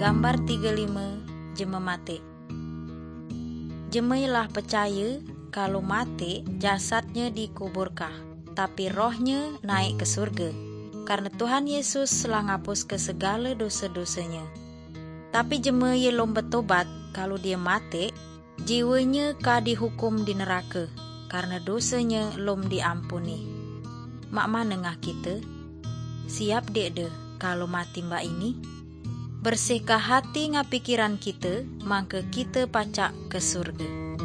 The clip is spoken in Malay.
Gambar 35 jeme mate. Jemailah percaya kalau mate jasadnya dikuburkah, tapi rohnya naik ke surga. Karena Tuhan Yesus telah ngapus ke segala dosa-dosanya. Tapi jeme ye lom bertobat kalau dia mate, jiwanya ka dihukum di neraka, karena dosanya lom diampuni. Mak mana ngah kita? Siap dek de kalau mati mbak ini? Bersihkah hati ngah pikiran kita, maka kita pacak ke surga.